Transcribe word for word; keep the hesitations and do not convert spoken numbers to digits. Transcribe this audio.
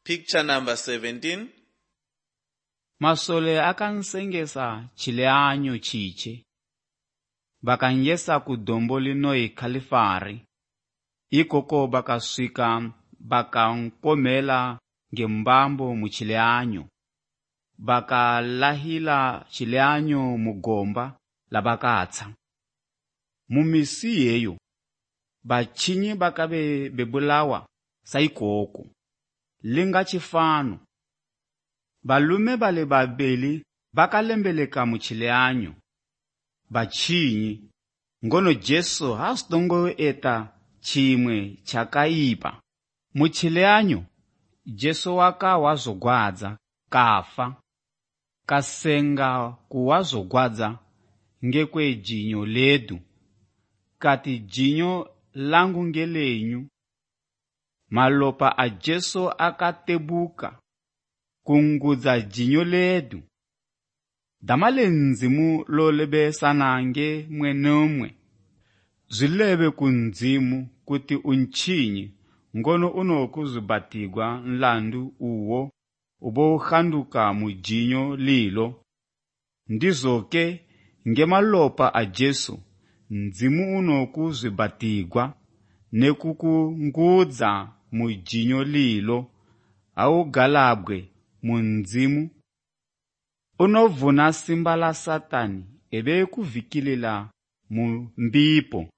Picture number seventeen. Masole akansengesa chileanyo chiche. Bakanyesa kudombo lino Kalifari. Ikoko bakaswika bakankomela ngembambo mu chileanyo. Bakalahila chileanyo mugomba labakatsa. Mumisi yeyo bachinyi bakabe bebulawa saikoko. Linga chifano. Balume bale babeli bakalembeleka mu chileanyo. Bachinyi ngono Jesu hastongo eta chimwe chakaipa. Mu chileanyo Jesu waka wazogwadza kafa. Kasenga kuwazogwadza ngekwe jinyo ledu. Kati jinyo langu ngelenyu. Malopa a Jesu akatebuka kungudza jinyo ledu. Damale nzimu lolebe sanange mwenomwe. Zilebe kunzimu kuti unchinyi ngono unokuzubatigwa nlandu uwo ubo ukhanduka mu jinyo lilo. Ndizoke ngemalopa a Jesu nzimu unokuzubatigwa nekukungudza mu jinyo lilo au galabwe mu nzimu unovuna simba la Satani ebe kuvikilila mu mbipo.